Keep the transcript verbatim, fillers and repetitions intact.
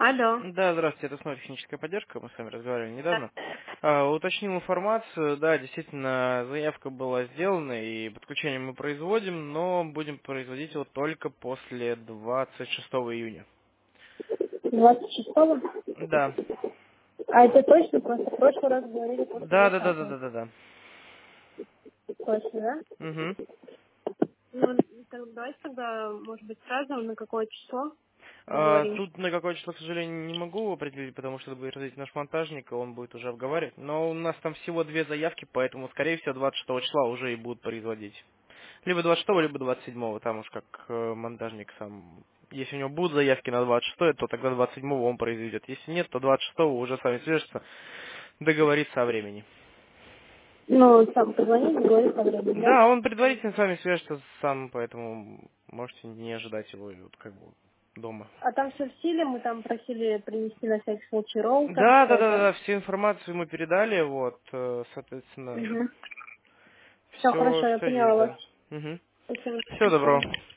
Алло. Да, здравствуйте, это снова техническая поддержка, мы с вами разговаривали Да. недавно. А, уточнил информацию, да, действительно, заявка была сделана, и подключение мы производим, но будем производить его только после двадцать шестого июня. двадцать шестого? Да. А это точно? Просто в прошлый раз говорили после Да, да, да, да, двадцатого. да, да, да. Точно, да? Угу. Ну, так давайте тогда, может быть, сразу на какое число А, договоримся. тут на какое число, к сожалению, не могу определить, потому что это будет разделить наш монтажник, и он будет уже обговаривать. Но у нас там всего две заявки, поэтому, скорее всего, двадцать шестого числа уже и будут производить. Либо двадцать шестого, либо двадцать седьмого, там уж как э, монтажник сам. Если у него будут заявки на двадцать шестое, то тогда двадцать седьмого он произведет. Если нет, то двадцать шестого уже с вами свяжется, договориться о времени. Ну, сам позвонить, говорить о времени, да? Да, он предварительно с вами свяжется сам, поэтому можете не ожидать его вот, как бы дома. А там все в силе, мы там просили принести на всякий случай роутер, Да, все да, да, да, это. да, всю информацию мы передали, вот, э, соответственно, Угу. Все все, хорошо, я все поняла есть, вас. да. Угу. Спасибо. Всего доброго.